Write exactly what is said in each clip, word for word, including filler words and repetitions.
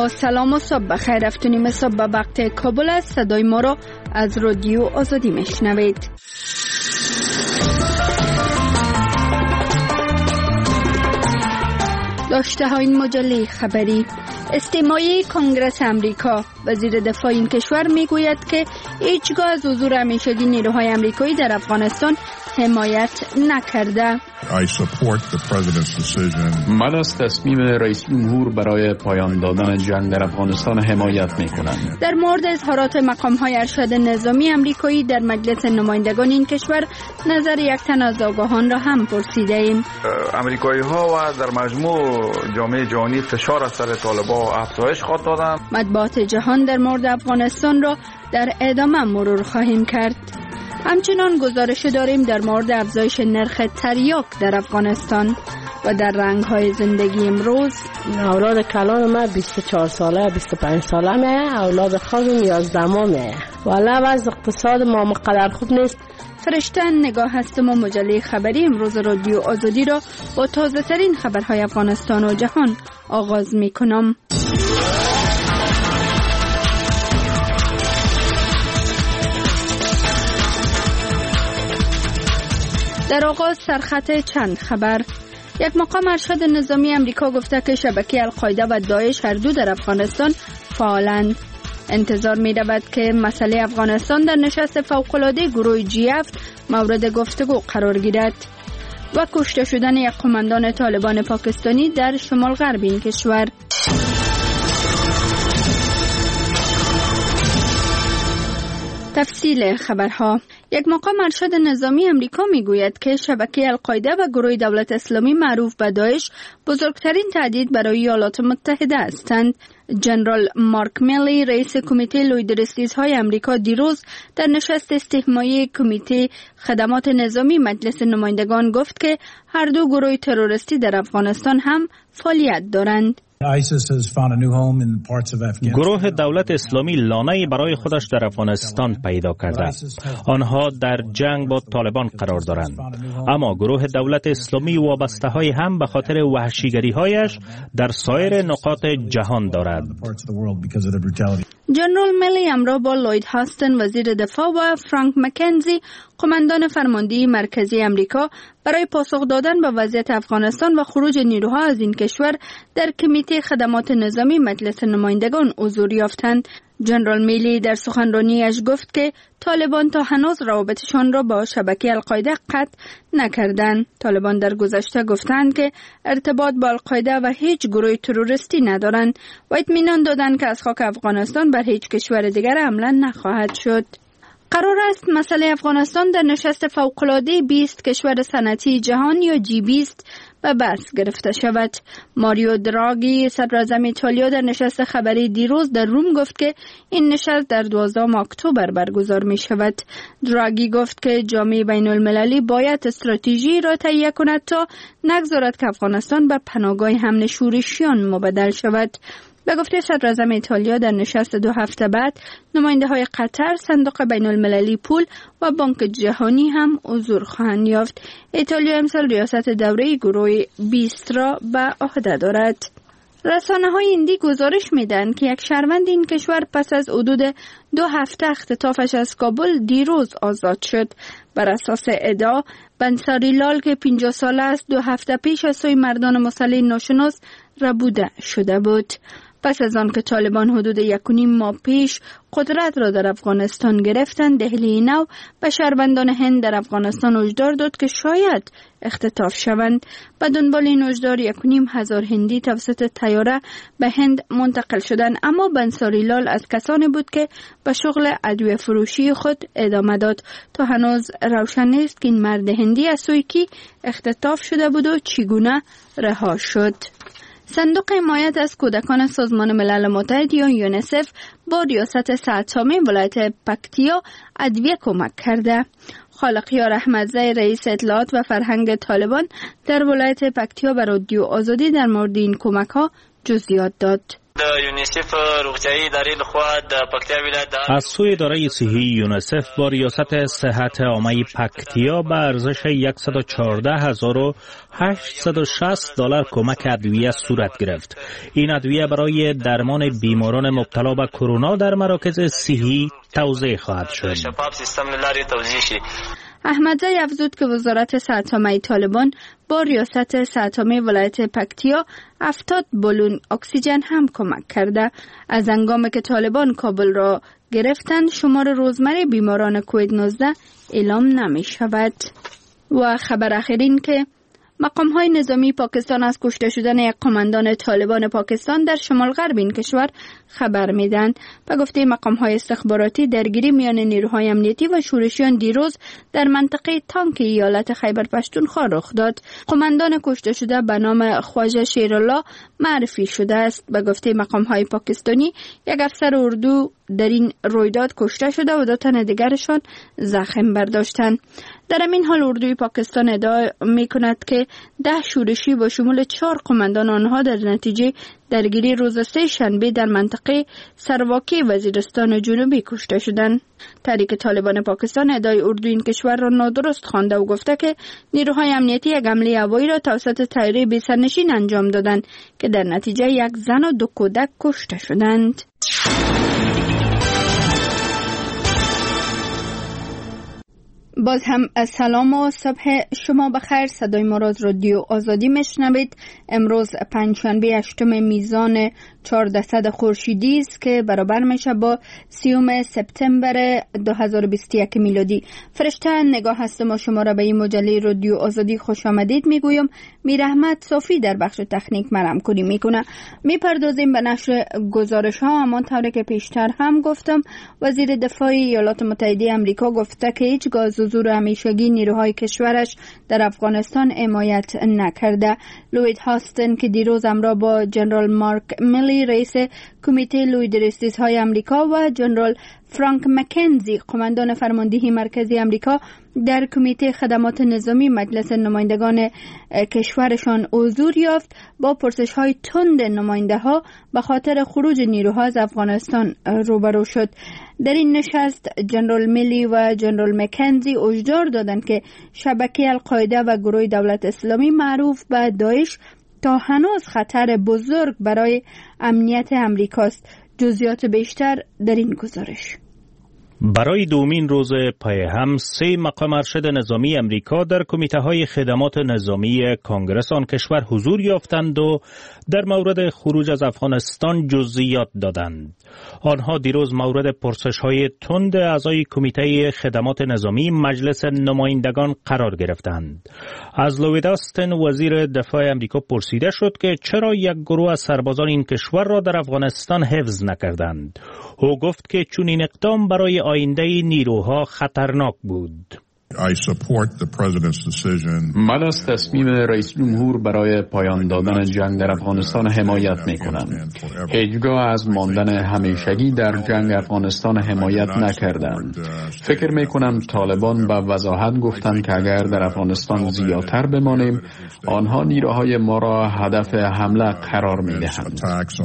با سلام و صبح بخیر. افتونیم صبح به وقت کابل است. صدای ما را از رادیو آزادی میشنوید. داشته های این مجله خبری: استماعی کنگره امریکا. وزیر دفاع این کشور میگوید که هیچگاه از حضور همیشگی نیروهای امریکایی در افغانستان حمایت نکرده. من از تصمیم رئیس جمهور برای پایان دادن جنگ در افغانستان حمایت میکنم. در مورد اظهارات مقام‌های ارشد نظامی امریکایی در مجلس نمایندگان این کشور نظر یک تن از آگاهان را هم پرسیده ایم. امریکایی ها و در مجموع جامعه جهانی فشار از سر طالبان افزایش خواهد دادند. مطبوعات جهان در مورد افغانستان را در ادامه مرور خواهیم کرد. همچنان گزارش داریم در مورد افزایش نرخ تریاک در افغانستان و در رنگ‌های زندگی امروز. اولاد کلان ما بیست و چهار ساله بیست و پنج ساله میه، اولاد خودم یازده ماه میه. والا وضع اقتصاد ما مقدر خوب نیست. فرشته نگاه هستم و مجله خبری امروز رادیو آزادی را با تازه ترین خبرهای افغانستان و جهان آغاز می کنم. در آغاز سرخط چند خبر. یک مقام ارشد نظامی امریکا گفته که شبکه القاعده و داعش هر دو در افغانستان فعالند. انتظار می رود که مسئله افغانستان در نشست فوق‌العاده گروه جی هفت مورد گفتگو قرار گیرد. و کشته شدن یک قماندان طالبان پاکستانی در شمال غرب این کشور. تفصیل خبرها. یک مقام ارشد نظامی امریکا میگوید که شبکه القاعده و گروه دولت اسلامی معروف به داعش بزرگترین تهدید برای ایالات متحده هستند. جنرال مارک میلی، رئیس کمیته لویدرسیزهای امریکا، دیروز در نشست استحمایی کمیته خدمات نظامی مجلس نمایندگان گفت که هر دو گروه تروریستی در افغانستان هم فعالیت دارند. گروه دولت اسلامی لانه‌ای برای خودش در افغانستان پیدا کرده. آنها در جنگ با طالبان قرار دارند. اما گروه دولت اسلامی وابسته‌های هم به خاطر وحشیگری‌هایش در سایر نقاط جهان دارد. جنرال میلی همراه با لوید هاستن وزیر دفاع و فرانک مکنزی قماندان فرماندهی مرکزی امریکا برای پاسخ دادن به وضعیت افغانستان و خروج نیروها از این کشور در کمیته خدمات نظامی مجلس نمایندگان حضور یافتند. جنرال میلی در سخنرانیش گفت که طالبان تا هنوز روابطشان را با شبکه القاعده قطع نکردند. طالبان در گذشته گفتند که ارتباط با القاعده و هیچ گروه تروریستی ندارند و اطمینان دادند که از خاک افغانستان بر هیچ کشور دیگر حمله نخواهد شد. قرار است مسئله افغانستان در نشست فوق‌العاده بیست کشور صنعتی جهان یا جی بیست به بحث گرفته شود. ماریو دراگی صدراعظم ایتالیا در نشست خبری دیروز در روم گفت که این نشست در دوازدهم اکتبر برگزار می شود. دراگی گفت که جامعه بین المللی باید استراتژی را تهیه کند تا نگذارد که افغانستان به پناهگاه حمله شورشیان مبدل شود. به گفته صدراعظم ایتالیا در نشست دو هفته بعد نماینده های قطر، صندوق بین المللی پول و بانک جهانی هم حضور خواهند یافت. ایتالیا امسال ریاست دوره گروه بیست را به عهده دارد. رسانه های هندی گزارش میدن که یک شهروند این کشور پس از حدود دو هفته اختطافش از کابل دیروز آزاد شد. بر اساس ادعا بنساری لال که پنجاه ساله است دو هفته پیش از سوی مردان مسلح ناشناس ربوده شده بود. پس از آن که طالبان حدود یک و نیم ماه پیش قدرت را در افغانستان گرفتند، دهلی نو به شهروندان هند در افغانستان هشدار داد که شاید اختطاف شوند. به دنبال این هشدار یک و نیم هزار هندی توسط طیاره به هند منتقل شدند، اما بنساری لال از کسانی بود که به شغل ادویه فروشی خود ادامه داد. تا هنوز روشن نیست که این مرد هندی از سوی کی اختطاف شده بود و چگونه رها شد. صندوق حمایت از کودکان سازمان ملل متحد یا یونیسف با ریاست سعدسامی ولایت پکتیا ادویه کمک کرده. خالقیار احمدزی رئیس اطلاعات و فرهنگ طالبان در ولایت پکتیا به رادیو آزادی در مورد این کمک ها جزئیات داد. در یونیسف روغتیایی در این خوا د پکتیا ولایت از سوی اداره صحی یونیسف با ریاست صحت عامه پکتیا به ارزش صد و چهارده هزار و هشتصد و شصت دلار کمک ادویه صورت گرفت. این ادویه برای درمان بیماران مبتلا به کرونا در مراکز صحی توزیع خواهد شد. شفاف سیستم لاری توزیع شي. احمدزی افزود که وزارت صحت عامه طالبان با ریاست صحت عامه ولایت پکتیا هفتاد بالون اکسیژن هم کمک کرده. از هنگامی که طالبان کابل را گرفتند شمار روزمره بیماران کووید نوزده اعلام نمی شود. و خبر آخرین که مقام های نظامی پاکستان از کشته شدن یک قماندان طالبان پاکستان در شمال غرب این کشور خبر میدن. به گفته مقام های استخباراتی درگیری میان نیروهای امنیتی و شورشیان دیروز در منطقه تانک ایالت خیبر پختونخوا رخ داد. قماندان کشته شده به نام خواجه شیرالله معرفی شده است. به گفته مقام های پاکستانی یک افسر اردو در این رویداد کشته شده و دو تن دیگرشان زخم برداشتند. در این حال اردوی پاکستان ادعا می کند که ده شورشی با شمول چهار قماندان آنها در نتیجه درگیری روز سه شنبه در منطقه سرواکی وزیرستان جنوبی کشته شدند. تحریک طالبان پاکستان ادعای اردوی این کشور را نادرست خوانده و گفته که نیروهای امنیتی یک حمله هوایی را توسط طیاره بی سرنشین انجام دادند که در نتیجه یک زن و دو کودک کشته شدند. باز هم سلام و صبح شما بخیر. صدای ما را از رادیو آزادی میشنوید. امروز پنجشنبه هشتم میزان چهاردهصد خورشیدی است که برابر میشه با سیوم سپتامبر دو هزار و بیست و یک میلادی. فرشته نگاه هستم و شما را به این مجله رادیو آزادی خوش آمدید میگویم. میر احمد صافی در بخش تکنیک مرام کنی میکنه. میپردازیم به نشر گزارش ها. همانطور که پیشتر هم گفتم وزیر دفاع ایالات متحده آمریکا گفته که هیچ گاز حضور همیشگی نیروهای کشورش در افغانستان حمایت نکرده. لوید هاستن که دیروز همراه با جنرال مارک میلی رئیس کمیته لویدرستیس‌های آمریکا و جنرال فرانک مکنزی قماندان فرماندهی مرکزی آمریکا در کمیته خدمات نظامی مجلس نمایندگان کشورشان حضور یافت با پرسش‌های تند نماینده‌ها به خاطر خروج نیروها از افغانستان روبرو شد. در این نشست جنرال میلی و جنرال مکنزی هشدار دادند که شبکه القاعده و گروه دولت اسلامی معروف به داعش تا هنوز خطر بزرگ برای امنیت امریکاست. جزئیات بیشتر در این گزارش. برای دومین روز پای هم سه مقام ارشد نظامی امریکا در کمیته های خدمات نظامی کنگره آن کشور حضور یافتند و در مورد خروج از افغانستان جزئیات دادند. آنها دیروز مورد پرسش های تند اعضای کمیته خدمات نظامی مجلس نمایندگان قرار گرفتند. از لوید آستن وزیر دفاع امریکا پرسیده شد که چرا یک گروه از سربازان این کشور را در افغانستان حفظ نکردند. او گفت که چون این اقدام برای آینده نیروها خطرناک بود. من از تصمیم رئیس جمهور برای پایان دادن جنگ در افغانستان حمایت می کنم. هیچگاه از ماندن همیشگی در جنگ افغانستان حمایت نکردند. فکر می کنم طالبان به وضاحت گفتند که اگر در افغانستان زیادتر بمانیم آنها نیروهای ما را هدف حمله قرار می دهند.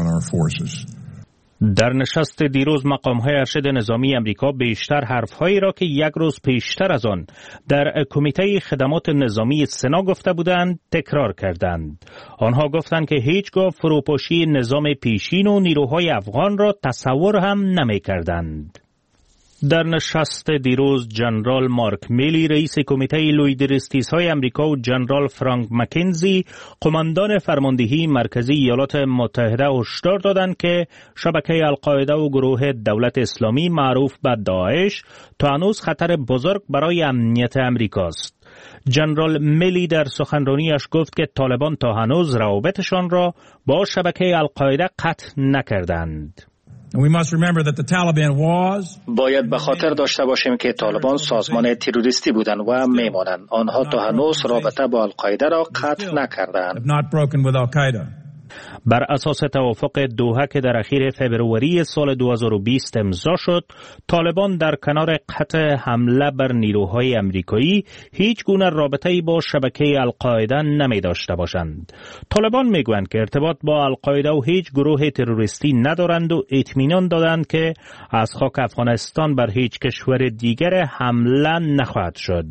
در نشست دیروز مقام‌های ارشد نظامی امریکا بیشتر حرف‌هایی را که یک روز پیشتر از آن در کمیته خدمات نظامی سنا گفته بودند تکرار کردند. آنها گفتند که هیچگاه فروپاشی نظام پیشین و نیروهای افغان را تصور هم نمی‌کردند. در نشست دیروز جنرال مارک میلی رئیس کمیته لویدرستیس‌های امریکا و جنرال فرانک مکنزی قماندان فرماندهی مرکزی ایالات متحده هشدار دادند که شبکه القاعده و گروه دولت اسلامی معروف به داعش تا هنوز خطر بزرگ برای امنیت امریکاست. جنرال میلی در سخنرانیش گفت که طالبان تا هنوز روابطشان را با شبکه القاعده قطع نکردند. باید به خاطر داشته باشیم که طالبان سازمان تروریستی بودند و میمانند. آنها تا هنوز رابطه با القاعده را قطع نکردند. بر اساس توافق دوحه که در اخیر فبروری سال دو هزار و بیست امضا شد، طالبان در کنار قطع حمله بر نیروهای امریکایی هیچ گونه رابطه‌ای با شبکه القاعده نمی داشته باشند. طالبان میگویند که ارتباط با القاعده و هیچ گروه تروریستی ندارند و اطمینان دادند که از خاک افغانستان بر هیچ کشور دیگر حمله نخواهد شد.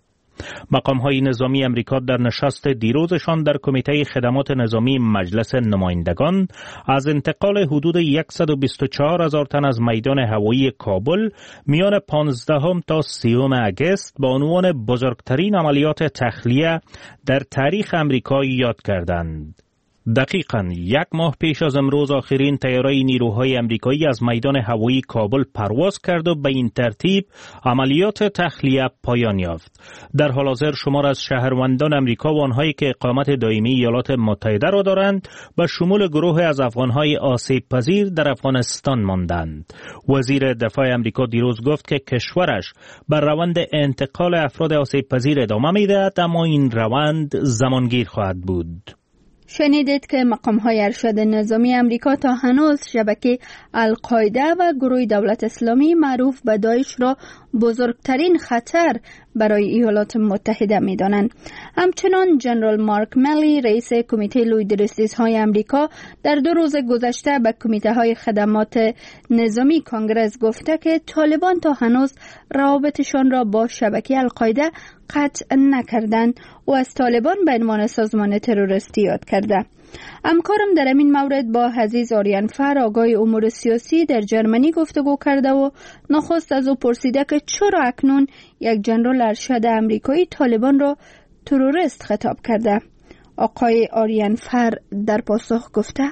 مقام‌های نظامی امریکا در نشست دیروزشان در کمیته خدمات نظامی مجلس نمایندگان از انتقال حدود صد و بیست و چهار هزار تن از میدان هوایی کابل میان پانزدهم تا سیوم اگست با عنوان بزرگترین عملیات تخلیه در تاریخ امریکا یاد کردند. دقیقاً یک ماه پیش از امروز آخرین طیاره نیروهای امریکایی از میدان هوایی کابل پرواز کرد و به این ترتیب عملیات تخلیه پایان یافت. در حال حاضر شمار از شهروندان امریکا و آنهایی که اقامت دائمی ایالات متحده را دارند به شمول گروه از افغانهای آسیب پذیر در افغانستان ماندند. وزیر دفاع امریکا دیروز گفت که کشورش بر روند انتقال افراد آسیب پذیر ادامه می‌دهد، اما این روند زمانگیر خواهد بود. شنیدید که مقام‌های ارشد نظامی امریکا تا هنوز شبکه القاعده و گروه دولت اسلامی معروف به داعش را بزرگترین خطر برای ایالات متحده می‌دانند. همچنان جنرال مارک ملی رئیس کمیته لویدرسیزهای امریکا در دو روز گذشته به کمیته‌های خدمات نظامی کانگرس گفته که طالبان تا هنوز روابطشان را با شبکه القاعده قطع نکردند و از طالبان به عنوان سازمان تروریستی یاد کرده. همکارم در این مورد با عزیز آریانفر آگاه امور سیاسی در جرمنی گفتگو کرده و نخست از او پرسیده که چرا اکنون یک جنرال ارشد امریکایی طالبان را تروریست خطاب کرده. آقای آریانفر در پاسخ گفته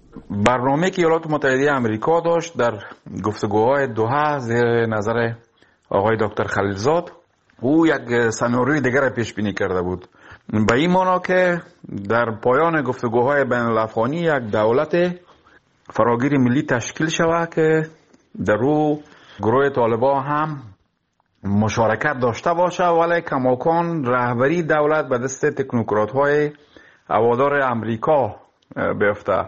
برنامه که ایالات متحده امریکا داشت در گفتگوهای دوحه زیر نظر آقای دکتر خلیلزاد، او یک سناریوی دیگر را پیش بینی کرده بود، به این معنا که در پایان گفتگوهای بین الافغانی یک دولت فراگیر ملی تشکیل شود که در او گروه طالبان هم مشارکت داشته باشه، ولی کماکان رهبری دولت به دست تکنوکرات های هوادار امریکا بیفته.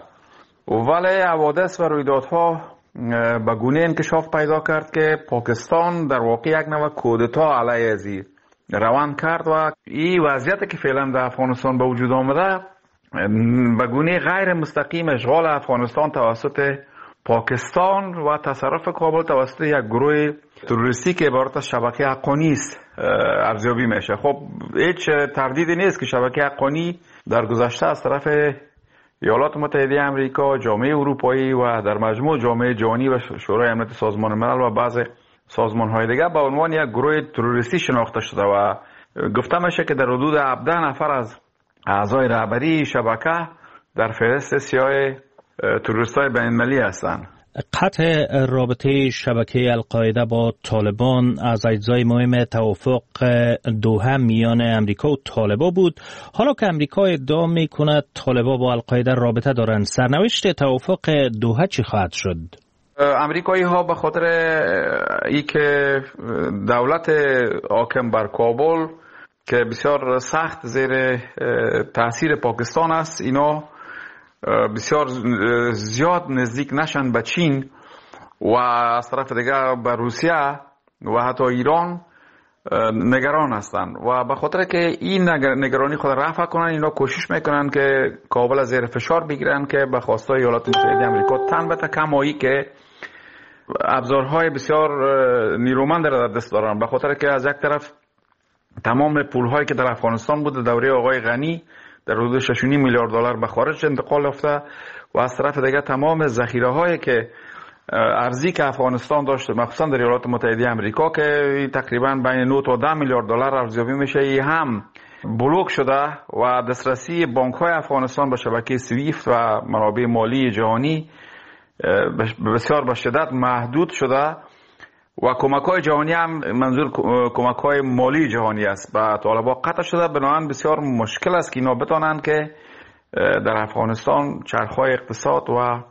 ولی حوادث و رویدادها به گونه انکشاف پیدا کرد که پاکستان در واقع یک نوع کودتا علیه ازی روان کرد و این وضعیتی که فعلا در افغانستان به وجود آمده به گونه غیر مستقیم اشغال افغانستان توسط پاکستان و تصرف کابل توسط یک گروه تروریستی که عبارت از شبکه حقانی است ارزیابی میشه. خب هیچ تردیدی نیست که شبکه حقانی در گذشته از طرف ایالات متحده امریکا، جامعه اروپایی و در مجموع جامعه جهانی و شورای امنیت سازمان ملل و بعض سازمان‌های دیگر به عنوان یک گروه تروریستی شناخته شده و گفته میشه که در حدود هفده نفر از اعضای رهبری شبکه در فهرست سیاه تروریست‌های بین‌المللی هستند. قطع رابطه شبکه القاعده با طالبان از اجزای مهم توافق دوحه میان امریکا و طالبان بود. حالا که امریکا ادعا میکند طالبان با القاعده رابطه دارند، سرنوشت توافق دوحه چی خواهد شد؟ امریکایی ها به خاطر ای که دولت حاکم بر کابل که بسیار سخت زیر تاثیر پاکستان است، اینا بسیار زیاد نزدیک نشن به چین و از طرف دیگر به روسیه و حتی ایران نگران هستند و به خاطر که این نگرانی خود رفع کنن، اینا کوشش میکنن که کابل از زیر فشار بگیرن که به خواستای ایالات متحده آمریکا تن بده، کمایی که ابزارهای بسیار نیرومند را در دست دارن. به خاطر که از یک طرف تمام پولهایی که در افغانستان بود دوره آقای غنی در حدود شش و نیم میلیارد دلار به خارج انتقال یافته و از طرف دیگر تمام ذخیره هایی که ارزی که افغانستان داشته مخصوصا در ایالات متحده آمریکا که تقریبا بین نه تا ده میلیارد دلار ارزیابی میشه، این هم بلوک شده و دسترسی بانک های افغانستان به شبکه سویفت و منابع مالی جهانی بسیار به شدت محدود شده و کمک های جهانی هم منظور کمک های مالی جهانی است به طالبان قطع شده. بنابراین بسیار مشکل است که اینا بتانند که در افغانستان چرخهای اقتصاد و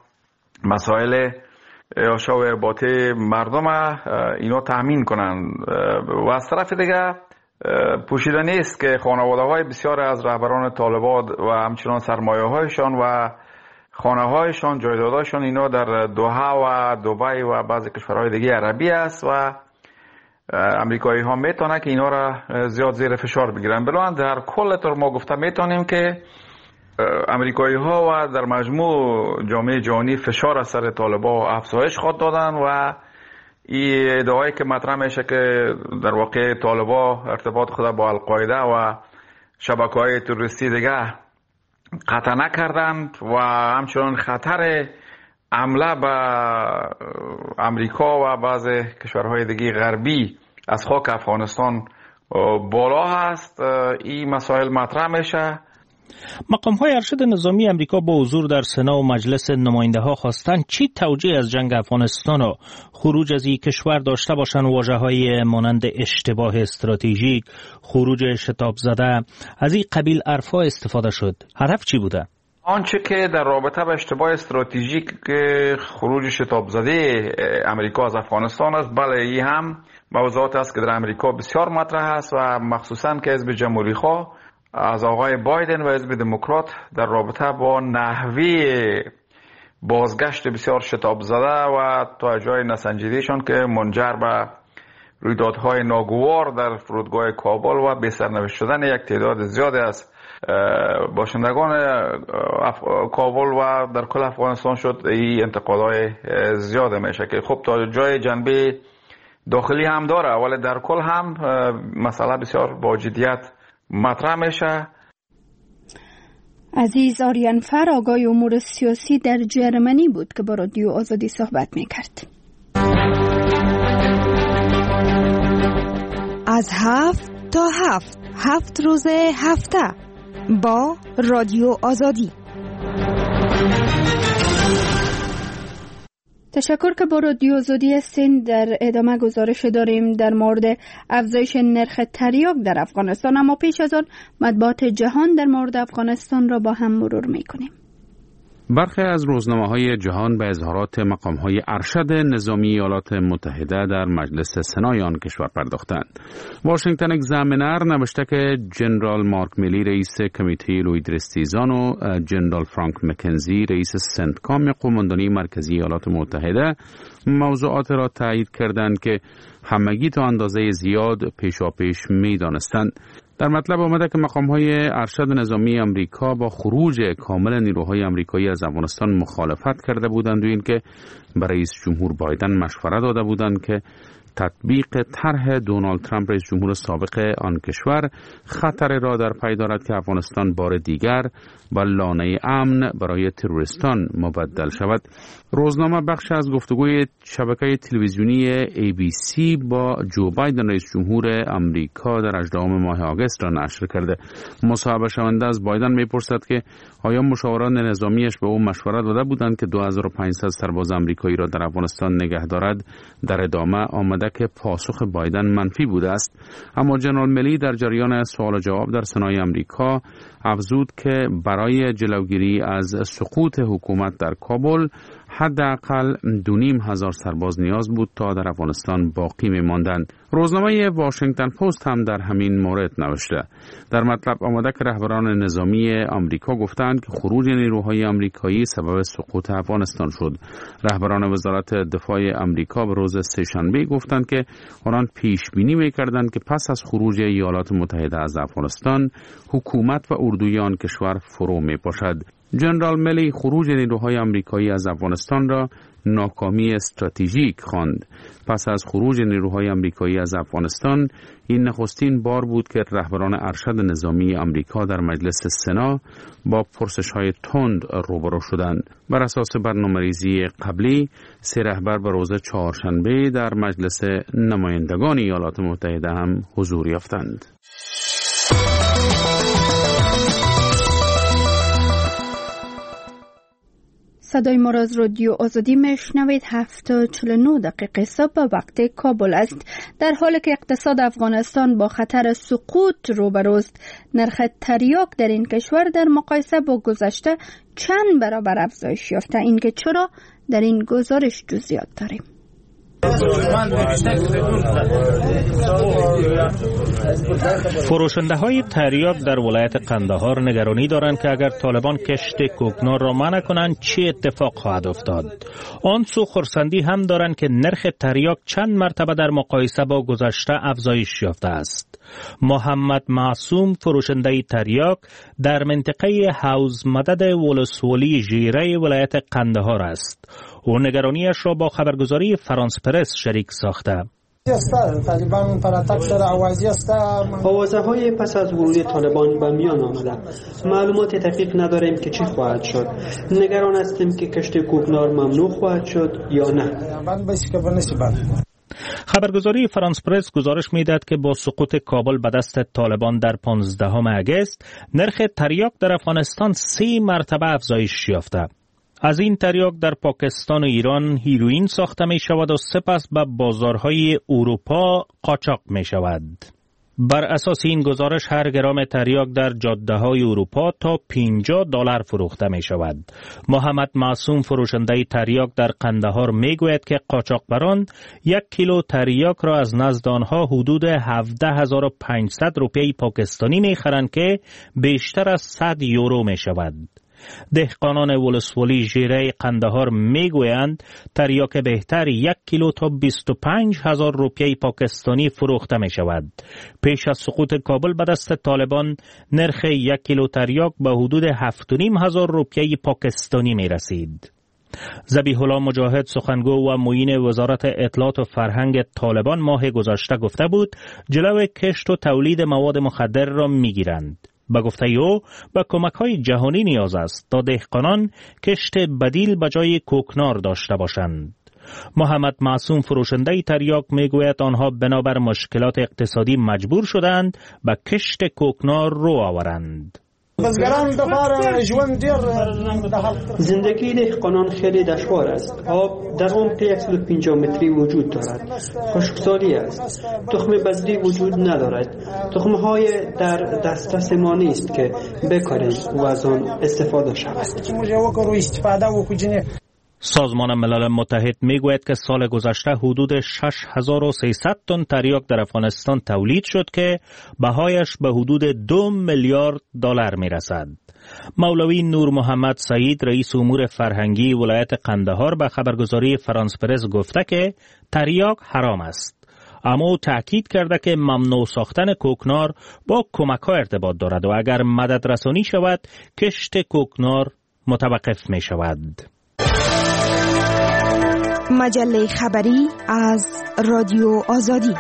مسائل یاشا و ارباطه مردم اینا تأمین کنند و از طرف دیگه پوشیده نیست که خانواده های بسیار از رهبران طالبان و همچنان سرمایه هایشان و خانه هایشان، جایدادهایشان اینا در دوحه و دبی و بعضی کشورهای دیگه عربی است و امریکایی ها میتونه که اینا را زیاد زیر فشار بگیرن. بلان در کل طور ما گفته میتونیم که امریکایی ها و در مجموع جامعه جهانی فشار از سر طالبان افزایش خواهد دادن و این ادعایی که مطرح میشه که در واقع طالبان ارتباط خود با القاعده و شبکه‌های تروریستی دیگه قطع نکردند و همچنان خطر حمله به امریکا و بعض کشورهای دیگه غربی از خاک افغانستان بالا هست. این مسائل مطرح میشه. مقام‌های ارشد نظامی امریکا با حضور در سنا و مجلس نماینده ها خواستند چی توجیه از جنگ افغانستان و خروج از این کشور داشته باشند. واژه‌های مانند اشتباه استراتژیک، خروج شتاب زده، از این قبیل حرف‌ها استفاده شد. هدف چی بوده؟ آنچه که در رابطه با اشتباه استراتژیک خروج شتاب زده امریکا از افغانستان است، بله این هم موضوعات است که در امریکا بسیار مطرح است و مخصوصاً که حزب جمهوری خواه از آقای بایدن و حزب دموکرات در رابطه با نحوه بازگشت بسیار شتاب زده و تا جای نسنجیدهشان که منجر به رویدادهای ناگوار در فرودگاه کابل و به سرنوشت شدن یک تعداد زیاد از باشندگان کابل و در کل افغانستان شد، این انتقادهای زیاد میشه که خب تا جای جنبه داخلی هم داره ولی در کل هم مسئله بسیار با جدیت مطرح میشه. عزیز آریانفر آگاه امور سیاسی در جرمنی بود که با رادیو آزادی صحبت میکرد. از هفت تا هفت هفت روز هفته با رادیو آزادی. تشکر که با رادیو آزادی هستین. در ادامه گزارش داریم در مورد افزایش نرخ تریاک در افغانستان، اما پیش از آن مطبوعات جهان در مورد افغانستان را با هم مرور میکنیم. برخی از روزنامه‌های جهان به اظهارات مقام‌های ارشد نظامی ایالات متحده در مجلس سنای آن کشور پرداختند. واشنگتن اگزامینر نوشته که جنرال مارک میلی رئیس کمیته لوید رستیزان و جنرال فرانک مکنزی رئیس سنتکام قماندانی مرکزی ایالات متحده موضوعات را تایید کردند که همگی تا اندازه زیاد پیشاپیش می‌دانستند. در مطلب آمده که مقام‌های ارشد نظامی امریکا با خروج کامل نیروهای آمریکایی از افغانستان مخالفت کرده بودند و اینکه به رئیس جمهور بایدن مشوره داده بودند که تطبیق طرح دونالد ترامپ رئیس جمهور سابق آن کشور خطر را در پی دارد که افغانستان بار دیگر به لانه امن برای تروریستان مبدل شود. روزنامه بخش از گفتگوی شبکه تلویزیونی ای بی سی با جو بایدن رئیس جمهور آمریکا در هجدهم ماه آگوست را نشر کرده. مصاحبه شونده از بایدن میپرسد که آیا مشاوران نظامیش به او مشوره داده بودند که دو هزار و پانصد سرباز آمریکایی را در افغانستان نگه دارد؟ در ادامه آمده که پاسخ بایدن منفی بوده است، اما جنرال میلی در جریان سوال و جواب در سنای آمریکا افزود که برای جلوگیری از سقوط حکومت در کابل حداقل دو نیم هزار سرباز نیاز بود تا در افغانستان باقی می‌ماندند. روزنامه واشنگتن پست هم در همین مورد نوشته. در مطلب آمده که رهبران نظامی آمریکا گفتند که خروج نیروهای آمریکایی سبب سقوط افغانستان شد. رهبران وزارت دفاع آمریکا به روز سه‌شنبه گفتند که آنان پیش بینی می‌کردند که پس از خروج ایالات متحده از افغانستان حکومت و اردوی آن کشور فرو می‌پاشد. جنرال میلی خروج نیروهای آمریکایی از افغانستان را ناکامی استراتژیک خواند. پس از خروج نیروهای آمریکایی از افغانستان این نخستین بار بود که رهبران ارشد نظامی آمریکا در مجلس سنا با پرسش‌های تند روبرو شدند. بر اساس برنامه‌ریزی قبلی سه رهبر به روز چهارشنبه در مجلس نمایندگان ایالات متحده هم حضور یافتند. صدای ما را از رادیو آزادی میشنوید. هفت و چهل و نه دقیقه صبح به وقت کابل است. در حالی که اقتصاد افغانستان با خطر سقوط روبروست، نرخ تریاک در این کشور در مقایسه با گذشته چند برابر افزایش یافته. اینکه چرا، در این گزارش جزئیات داریم. فروشنده های تریاک در ولایت قندهار نگرانی دارند که اگر طالبان کشت کوکنار را منع کنند چه اتفاق خواهد افتاد. آن سو خرسندی هم دارند که نرخ تریاک چند مرتبه در مقایسه با گذشته افزایش یافته است. محمد معصوم فروشنده تریاک در منطقه حوض مدد ولسوالی ژیره ولایت قندهار است. او نگرانیش را با خبرگزاری فرانس پرس شریک ساخته. آوازه های پس از ورود طالبان به میان آمده. معلومات دقیق نداریم که چی خواهد شد. نگران هستیم که کشت کوکنار ممنوع خواهد شد یا نه. خبرگزاری فرانس پرس گزارش می‌دهد که با سقوط کابل به دست طالبان در پانزدهم اگست نرخ تریاک در افغانستان سه مرتبه افزایش یافته. از این تریاک در پاکستان و ایران هیروئین ساخته می شود و سپس به بازارهای اروپا قاچاق می شود. بر اساس این گزارش هر گرم تریاک در جاده های اروپا تا پنجاه دلار فروخته می شود. محمد معصوم فروشنده تریاک در قندهار می گوید که قاچاقبران یک کیلو تریاک را از نزد آنها حدود هفده هزار و پانصد روپیه پاکستانی می خرند که بیشتر از صد یورو می شود. دهقانان ولسوالی ژیره قندهار میگویند تریاک بهتر یک کیلو تا بیست و پنج هزار روپیه پاکستانی فروخته می شود. پیش از سقوط کابل به دست طالبان نرخ یک کیلو تریاک به حدود هفت و نیم هزار روپیه پاکستانی می رسید. ذبیح الله مجاهد سخنگو و معین وزارت اطلاعات و فرهنگ طالبان ماه گذشته گفته بود جلوی کشت و تولید مواد مخدر را می گیرند. به گفته او به کمک‌های جهانی نیاز است تا دهقانان کشت بدیل به جای کوکنار داشته باشند. محمد معصوم فروشنده تریاک میگوید آنها بنابر مشکلات اقتصادی مجبور شدند به کشت کوکنار رو آورند. زندگی دهقانان خیلی دشوار است. آب در عمق صد و پنجاه متری وجود دارد. خشکسالی است. تخم بذری وجود ندارد. تخم‌های در دسترس ما نیست که بکاریم و از آن استفاده شود. سازمان ملل متحد میگوید که سال گذشته حدود شش هزار و سیصد تن تریاک در افغانستان تولید شد که بهایش به حدود دو میلیارد دلار میرسد. مولوی نور محمد سعید رئیس امور فرهنگی ولایت قندهار به خبرگزاری فرانس پرس گفته که تریاک حرام است. اما او تأکید کرده که ممنوع ساختن کوکنار با کمک‌ها ارتباط دارد و اگر مدد رسانی شود کشت کوکنار متوقف می شود. مجله خبری از رادیو آزادی.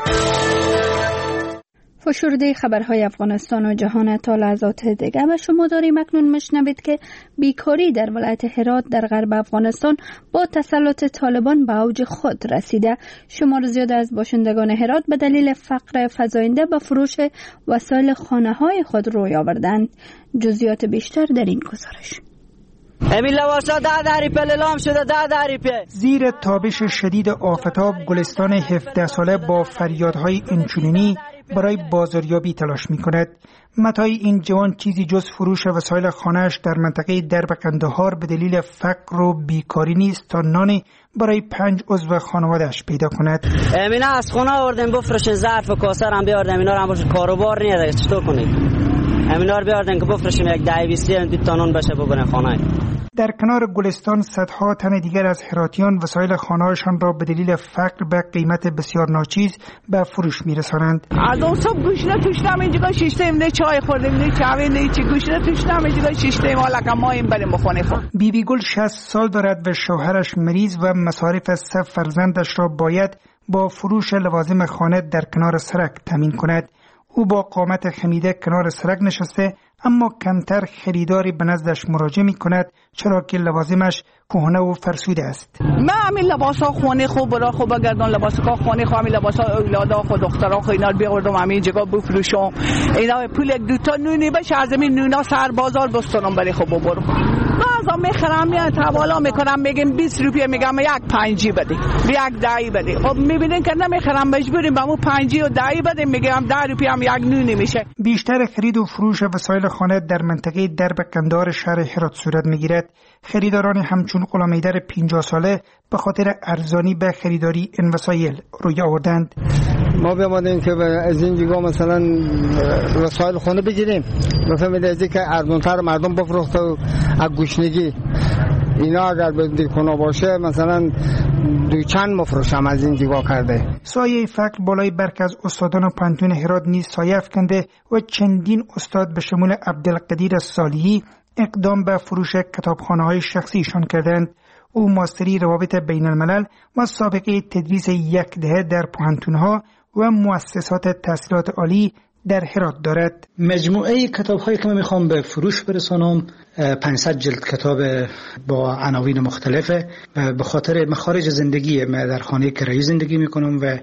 فشرده خبرهای افغانستان و جهان تا لحظات دیگه به شما داریم. اکنون میشنوید که بیکاری در ولایت هرات در غرب افغانستان با تسلط طالبان به اوج خود رسیده. شمار زیاد از باشندگان هرات به دلیل فقر فزاینده به فروش وسایل خانه های خود روی آوردند. جزئیات بیشتر در این گزارش. همین لباسا ده ده ریپه للام شده ده ده ریپه. زیر تابش شدید آفتاب گلستان هفده ساله با فریادهای اینچنینی برای بازاریابی تلاش می کند. متای این جوان چیزی جز فروش وسایل خانه‌اش در منطقه درب قندهار به دلیل فقر و بیکاری نیست تا نانی برای پنج عضو خانواده‌اش پیدا کند. اینا از خونه آوردیم بفروشین، ظرف و کاسه هم بیاردیم، اینا رو هم باشه کاروبار نیست. چطور کنید؟ اینا رو بیاردیم که بفروشیم یک ده بیست دو تا نان بشه ببرن خانه. در کنار گلستان صدها تن دیگر از هراتیان وسایل خانه‌هاشان را به دلیل فقر به قیمت بسیار ناچیز به فروش می‌رسانند. از اون صبح گوشت توشتم اینجا شیشتیم، نه چای خوردیم، نه چای، نه چی گوشت توشتم اینجا شیشتیم، حالا که ما این بریم بخونه خود. بیبی گل شصت سال دارد و شوهرش مریض و مصارف سه فرزندش را باید با فروش لوازم خانه در کنار سرک تامین کند. او با قامت خمیده کنار سرک نشسته اما کمتر خریداری به نزدش مراجعه می کند چرا که لوازمش کهنه و فرسوده است. من همین لباسا خونه خوب برا خوب بگردم، لباسا خونه خوب، همین لباسا اولادا خود دخترا خو اینا بیاوردم همین جگا بفروشم. اینا پول یک دو تا نونی بشه از همین نونا سر بازار بستونم برای خوب برم. بعضا میخرم میان توالا میکنم میگم بیست روپیه میگم یک پنجی بده یک دهی بده. خب میبینین که نمیخرم مجبوریم با مو پنجی و دهی بده میگم ده روپیه هم یک نونی میشه. بیشتر خرید و فروش وسایل خانه در منطقه درب قندار شهر هرات صورت میگیرد. خریداران همچون غلامیدر پنجاه ساله به خاطر ارزانی به خریداری این وسایل روی آوردند. ما بیامدیم که از این جگاه مثلا وسایل خانه بگیریم، بفهمید از این که ارزانتر مردم بفروخته و از گوشنگی اینا اگر به دیکونا باشه مثلا دو چند مفروشم از این جگاه کرده. سایه فقر بالای برک از استادان و پانتون هرات نیز سایه افکنده و چندین استاد به شمول عبدالقدیر صالحی اقدام به فروش کتابخانه‌های شخصیشان کردند. او ماستری روابط بین الملل و سابقه تدریس یک دهه در پوهنتون‌ها و مؤسسات تحصیلات عالی در هرات دارد. مجموعه کتاب‌هایی که من می‌خوام به فروش برسانم پانصد جلد کتاب با عناوین مختلفه. به خاطر مخارج زندگی من در خانه کرایه زندگی می‌کنم و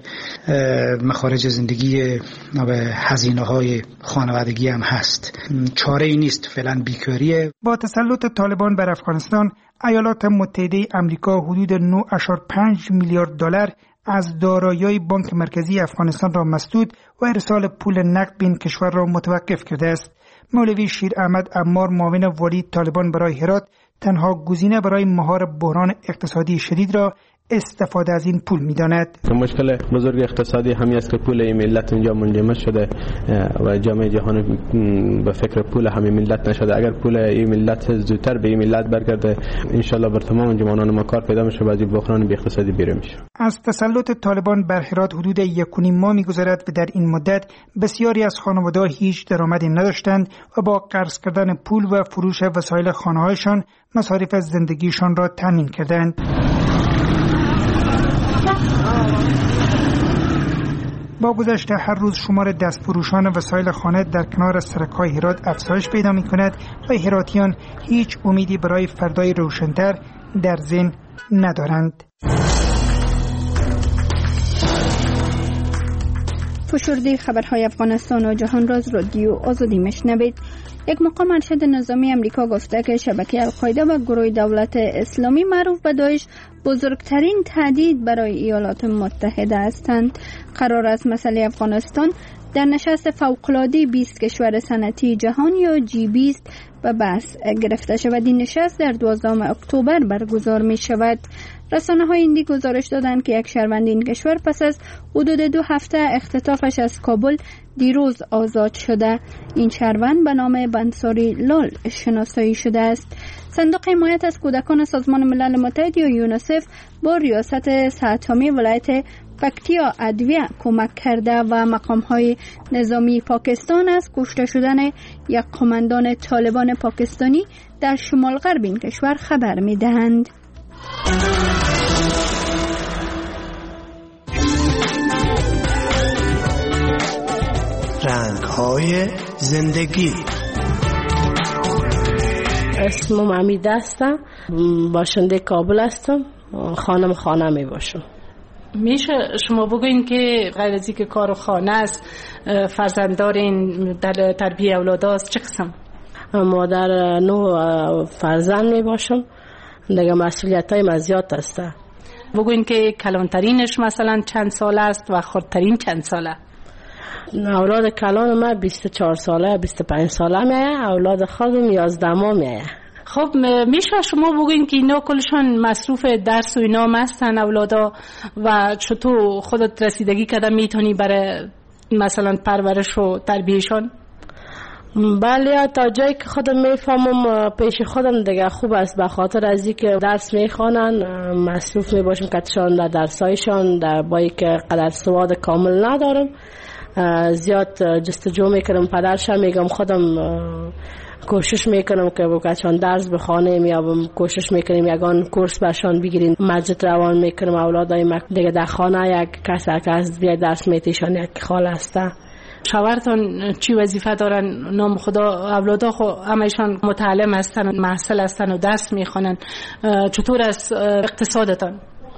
مخارج زندگی و هزینه‌های خانوادگی هم هست. چاره‌ای نیست، فعلا بیکاریه. با تسلط طالبان بر افغانستان، ایالات متحده آمریکا حدود نه و پنج میلیارد دلار از دارایی‌های بانک مرکزی افغانستان را مسدود و ارسال پول نقد به این کشور را متوقف کرده است. مولوی شیر احمد عمار، معاون والی طالبان برای هرات، تنها گزینه برای مهار بحران اقتصادی شدید را استفاده از این پول می‌داند. مشکل بزرگ اقتصادی همی است که پول این ملت اونجا منجمد شده و جامعه جهان به فکر پول همین ملت نشده. اگر پول این ملت زودتر به این ملت برگرده ان شاءالله بر تمام انجمنان ما کار پیدا میشه و از بحران اقتصادی بیرون میشه. از تسلط طالبان بر هرات حدود یک و نیم ماه می‌گذرد و در این مدت بسیاری از خانواده‌ها هیچ درآمدی نداشتند و با قرض کردن پول و فروش وسایل خانه‌هایشان مصارف زندگیشان را تامین کردند. با گذشت هر روز شمار دستفروشان وسایل خانه در کنار سرک‌های هرات افزایش پیدا می‌کند و هراتیان هیچ امیدی برای فردای روشن‌تر در ذهن ندارند. فشرده خبرهای افغانستان و جهان راز رادیو آزادی میشنوید. یک مقام ارشد نظامی امریکا گفته که شبکه القاعده و گروه دولت اسلامی معروف به داعش بزرگترین تهدید برای ایالات متحده هستند. قرار است مسئله افغانستان در نشست فوق‌العاده بیست کشور صنعتی جهان یا جی بیست به بحث گرفته شود. این نشست در دوازدهم اکتبر برگزار می شود. رسانه های هندی گزارش دادند که یک شهروند این کشور پس از حدود دو هفته اختطافش از کابل دیروز آزاد شده. این شهروند به نام بنساری لال شناسایی شده است. صندوق حمایت از کودکان سازمان ملل متحد یا یونیسف با ریاست ساعتامی ولایت پکتیا ادویه کمک کرده و مقام‌های نظامی پاکستان از کشته شدن یک قماندان طالبان پاکستانی در شمال غرب این کشور خبر می‌دهند. رنگ‌های زندگی. اسمم امیده هستم، باشنده کابل هستم، خانم خانه می باشم. میشه شما بگوین که غیر از اینکه کار و خانه است فرزنددارین در تربیت اولاد است چه قسم؟ مادر نو فرزند می باشم، دیگه مسئولیت های مزیاد است. بگوین که کلانترینش مثلا چند سال است و خردترین چند ساله؟ اولاد کلان من بیست و چهار ساله بیست و پنج ساله میه، اولاد خودم یازده ماه میه. خب میشه شما بگوین که اینا کلشان مصروف درس و اینا هستن اولادا و چطور خودت رسیدگی کردن میتونی برای مثلا پرورش و تربیهشان؟ بله تا جایی که خودم میفهمم پیش خودم دیگه خوب است، به خاطر از اینکه درس میخوانن مصروف میباشم کتشان در درسایشان، در بایی که قدر سواد کامل ندارم زیاد جستجو میکنم پدرشم میگم خودم کوشش میکنم که بچه‌ها درس بخونیم یا کوشش میکنیم یگان کورس برشان بگیریم. مسجد روان میکنم اولادای ما دیگه در خانه یک کس که از بیا درس میتیشان یک خاله هسته. شوهرتان چی وظیفه دارن؟ نام خدا اولادا خو همشان متعلم هستن و محصل هستن و درس میخونن. چطور از اقتصادتان؟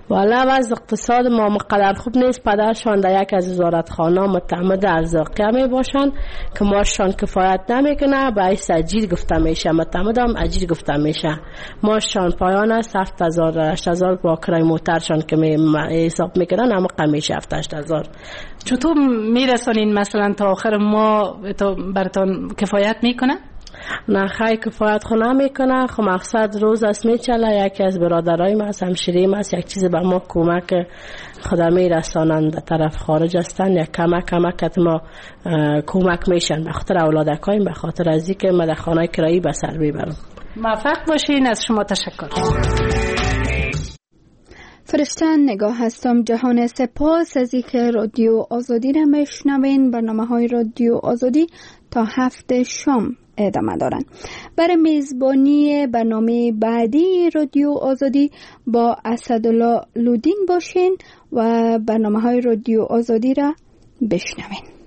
والا وضع اقتصاد ما مقدر خوب نیست. پدرشان در یک از وزارتخانه متعمد ارزاقیه می باشن که ماششان کفایت نمیکنه، باعث اجیر گفته میشه، متعمد هم اجیر گفته میشه. ماششان پایان است هفت هزار هشت هزار، با کرای موترشان که می حساب میکنن اما قمیشه هفت هشت هزار. چطور میرسانین مثلا تا آخر ما تو براتون کفایت میکنه؟ نه خیلی کفایت خو نمیکنه. خب مقصد روز است میچله. یکی از برادرای ما از همشیریم است، یک چیز به ما کمک خدمه رسانند در طرف خارج هستن، یک کمک کمک ما کمک میشن به خاطر اولادکایم، به خاطر از اینکه ما در خانه کرایی به سر میبرم. موفق باشین. از شما تشکر. فرشتن نگاه هستم جهان سپاس از اینکه رادیو آزادی را میشنوین. برنامه های رادیو آزادی تا هفت شام ادامه دارن. برای میزبانی برنامه بعدی رادیو آزادی با اسدالله لودین باشین و برنامه های رادیو آزادی را بشنوین.